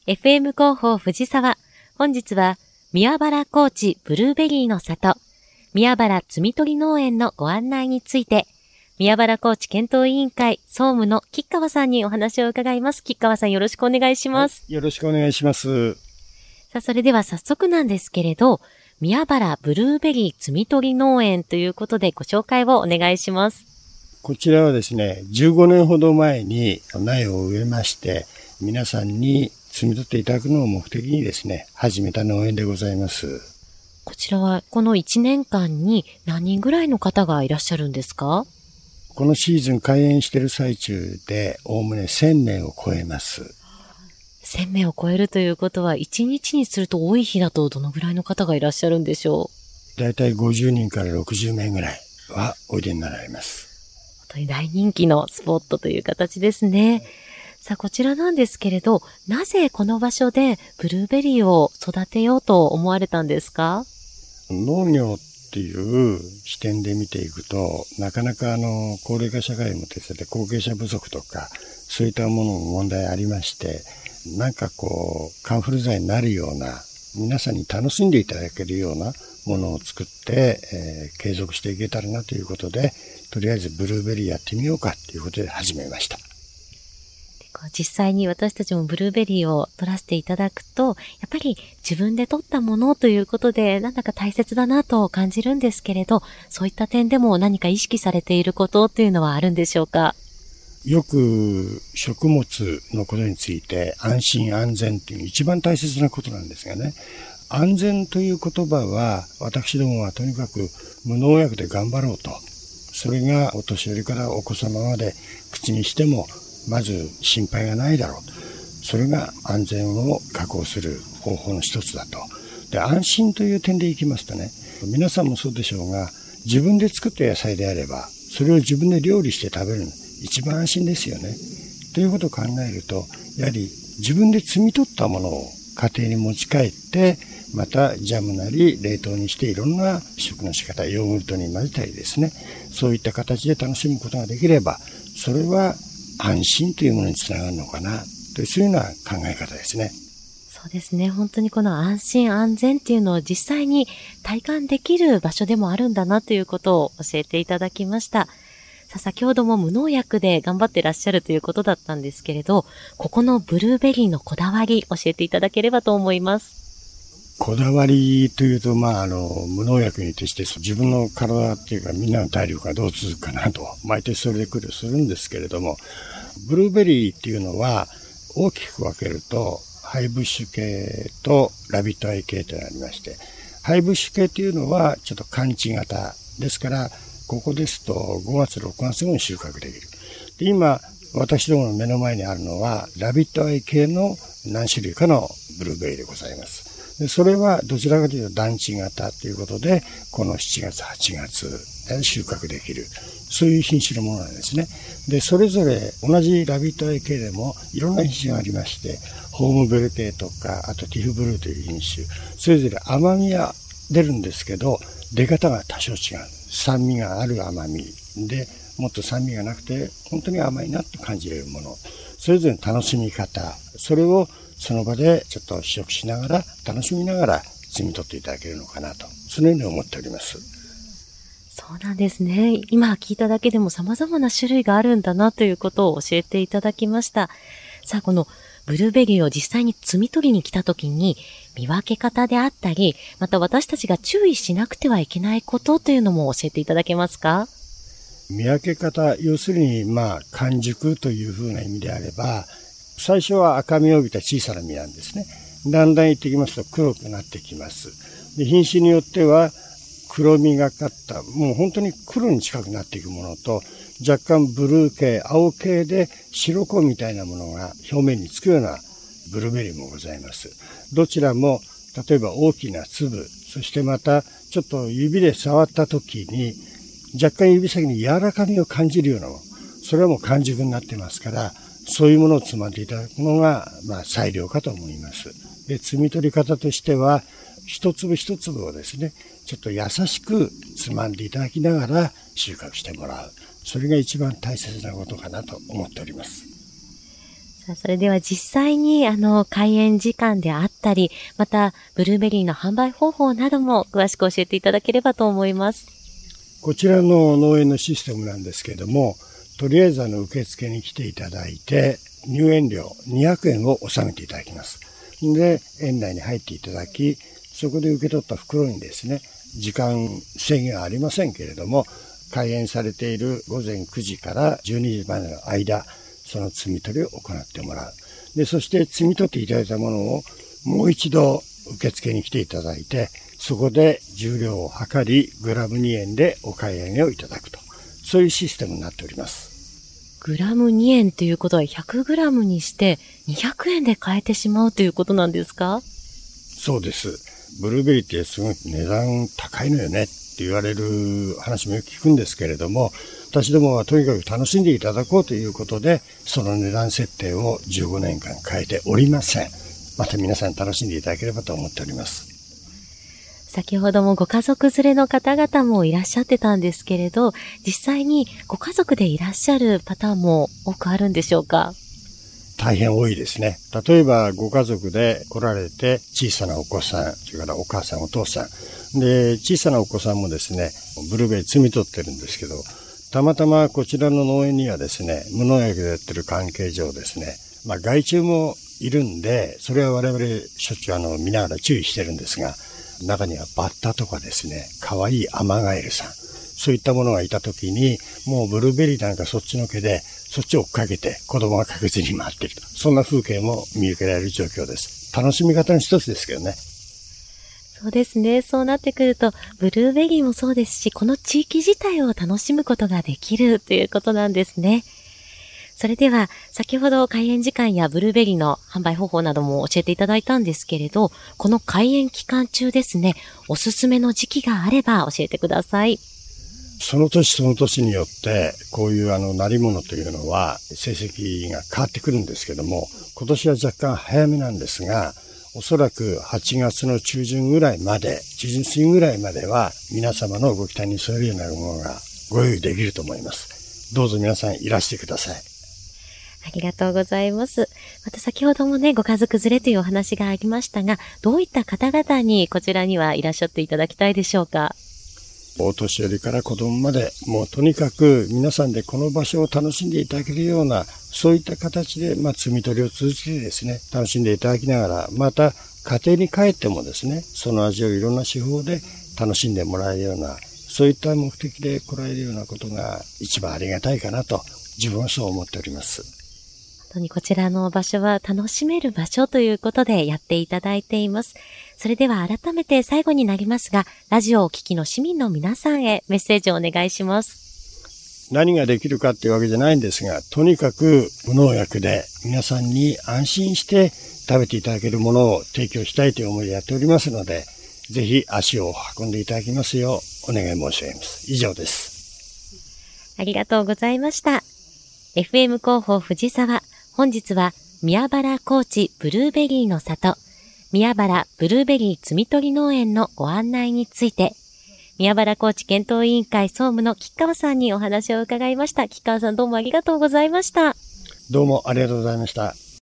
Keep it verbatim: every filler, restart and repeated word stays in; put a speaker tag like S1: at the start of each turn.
S1: エフエム 広報藤沢。本日は宮原高地ブルーベリーの里、宮原摘み取り農園のご案内について、宮原高地検討委員会総務の吉川さんにお話を伺います。吉川さん、よろしくお願いします。
S2: はい、よろしくお願いします。
S1: さあ、それでは早速なんですけれど、宮原ブルーベリー摘み取り農園ということでご紹介をお願いします。
S2: こちらはですね、じゅうごねんほど前に苗を植えまして、皆さんに摘み取っていただくのを目的にですね、始めた農園でございます。
S1: こちらはこのいちねんかんに何人ぐらいの方がいらっしゃるんですか？
S2: このシーズン開園している最中で、おおむねせんめいを超えます。
S1: せんめいを超えるということは、いちにちにすると多い日だとどのぐらいの方がいらっしゃるんでしょ
S2: う？だいたいごじゅうにんからろくじゅうめいぐらいはおいでになられます。
S1: 本当に大人気のスポットという形ですね。さあ、こちらなんですけれど、なぜこの場所でブルーベリーを育てようと思われたんですか？
S2: 農業っていう視点で見ていくと、なかなかあの高齢化社会もですね、後継者不足とかそういったものも問題ありまして、なんかこうカンフル剤になるような、皆さんに楽しんでいただけるようなものを作って、えー、継続していけたらなということで、とりあえずブルーベリーやってみようかということで始めました。
S1: 実際に私たちもブルーベリーを取らせていただくと、やっぱり自分で取ったものということでなんだか大切だなと感じるんですけれど、そういった点でも何か意識されていることっていうのはあるんでしょうか？
S2: よく食物のことについて安心安全っていう一番大切なことなんですがね、安全という言葉は私どもはとにかく無農薬で頑張ろうと、それがお年寄りからお子様まで口にしてもまず心配がないだろう。それが安全を確保する方法の一つだと。で、安心という点でいきますとね、皆さんもそうでしょうが、自分で作った野菜であれば、それを自分で料理して食べるの一番安心ですよね。ということを考えると、やはり自分で摘み取ったものを家庭に持ち帰って、またジャムなり冷凍にしていろんな食の仕方、ヨーグルトに混ぜたりですね、そういった形で楽しむことができれば、それは安心というものにつながるのかなという、そういうような考え方ですね。
S1: そうですね。本当にこの安心安全っていうのを実際に体感できる場所でもあるんだなということを教えていただきました。さあ、先ほども無農薬で頑張ってらっしゃるということだったんですけれど、ここのブルーベリーのこだわり教えていただければと思います。
S2: こだわりというと、まあ、あの、無農薬に徹して自分の体っていうかみんなの体力がどう続くかなと、毎年それで苦慮するんですけれども、ブルーベリーっていうのは大きく分けると、ハイブッシュ系とラビットアイ系というのがありまして、ハイブッシュ系っていうのはちょっと寒地型ですから、ここですとごがつ、ろくがつごに収穫できる。で、今、私どもの目の前にあるのは、ラビットアイ系の何種類かのブルーベリーでございます。で、それはどちらかというと団地型ということで、このしちがつ、はちがつで収穫できる。そういう品種のものなんですね。で、それぞれ同じラビットアイ系でもいろんな品種がありまして、ホームベル系とか、あとティフブルーという品種、それぞれ甘みは出るんですけど、出方が多少違う。酸味がある甘みで、もっと酸味がなくて、本当に甘いなと感じれるもの。それぞれの楽しみ方、それをその場でちょっと試食しながら、楽しみながら摘み取っていただけるのかなと、そのように思っております。
S1: そうなんですね。今聞いただけでも様々な種類があるんだなということを教えていただきました。さあ、このブルーベリーを実際に摘み取りに来た時に、見分け方であったり、また私たちが注意しなくてはいけないことというのも教えていただけますか？
S2: 見分け方、要するに、まあ、完熟というふうな意味であれば、最初は赤みを帯びた小さな実なんですね。だんだんいってきますと黒くなってきます。で、品種によっては黒みがかった、もう本当に黒に近くなっていくものと、若干ブルー系、青系で白子みたいなものが表面につくようなブルーベリーもございます。どちらも、例えば大きな粒、そしてまたちょっと指で触った時に、若干指先に柔らかみを感じるようなもの、それはもう完熟になってますから、そういうものをつまんでいただくのが、まあ、最良かと思います。で、摘み取り方としては、一粒一粒をですね、ちょっと優しくつまんでいただきながら収穫してもらう。それが一番大切なことかなと思っております。
S1: さあ、それでは実際にあの開園時間であったり、またブルーベリーの販売方法なども詳しく教えていただければと思います。
S2: こちらの農園のシステムなんですけれども、とりあえずあの受付に来ていただいて、入園料にひゃくえんを納めていただきます。で、園内に入っていただき、そこで受け取った袋にですね、時間制限はありませんけれども、開園されている午前くじからじゅうにじまでの間、その摘み取りを行ってもらう。で、そして摘み取っていただいたものをもう一度受付に来ていただいて、そこで重量を測り、グラムにえんでお買い上げをいただくと。そういうシステムになっております。
S1: グラムにえんということはひゃくグラムにしてにひゃくえんで買えてしまうということなんですか？
S2: そうです。ブルーベリーってすごい値段高いのよねって言われる話もよく聞くんですけれども、私どもはとにかく楽しんでいただこうということで、その値段設定をじゅうごねんかん変えておりません。また皆さん楽しんでいただければと思っております。
S1: 先ほどもご家族連れの方々もいらっしゃってたんですけれど、実際にご家族でいらっしゃるパターンも多くあるんでしょうか？
S2: 大変多いですね。例えばご家族で来られて小さなお子さん、それからお母さんお父さんで、小さなお子さんもですね、ブルーベリー摘み取ってるんですけど、たまたまこちらの農園にはですね、無農薬でやってる関係上ですね、まあ害虫もいるんで、それは我々しょっちゅうあの見ながら注意してるんですが、中にはバッタとかですね、可愛いアマガエルさん、そういったものがいたときに、もうブルーベリーなんかそっちのけで、そっちを追っかけて子供が確実に回っていると。そんな風景も見受けられる状況です。楽しみ方の一つですけどね。
S1: そうですね。そうなってくると、ブルーベリーもそうですし、この地域自体を楽しむことができるということなんですね。それでは、先ほど開園時間やブルーベリーの販売方法なども教えていただいたんですけれど、この開園期間中ですね、おすすめの時期があれば教えてください。
S2: その年その年によって、こういうあの、なり物というのは、成績が変わってくるんですけども、今年は若干早めなんですが、おそらくはちがつの中旬ぐらいまで、中旬過ぎぐらいまでは、皆様のご期待に添えるようなものがご用意できると思います。どうぞ皆さんいらしてください。
S1: ありがとうございます。また先ほどもね、ご家族連れというお話がありましたが、どういった方々にこちらにはいらっしゃっていただきたいでしょうか？
S2: お年寄りから子供まで、もうとにかく皆さんでこの場所を楽しんでいただけるような、そういった形で、まあ、摘み取りを通じてですね、楽しんでいただきながら、また家庭に帰ってもですね、その味をいろんな手法で楽しんでもらえるような、そういった目的で来られるようなことが一番ありがたいかなと、自分はそう思っております。
S1: 本当にこちらの場所は楽しめる場所ということでやっていただいています。それでは改めて最後になりますが、ラジオをお聞きの市民の皆さんへメッセージをお願いします。
S2: 何ができるかっていうわけじゃないんですが、とにかく無農薬で皆さんに安心して食べていただけるものを提供したいという思いでやっておりますので、ぜひ足を運んでいただきますようお願い申し上げます。以上です。
S1: ありがとうございました。エフエム 広報藤沢、本日は宮原高知ブルーベリーの里、宮原ブルーベリー摘み取り農園のご案内について、宮原高知検討委員会総務の吉川さんにお話を伺いました。吉川さん、どうもありがとうございました。
S2: どうもありがとうございました。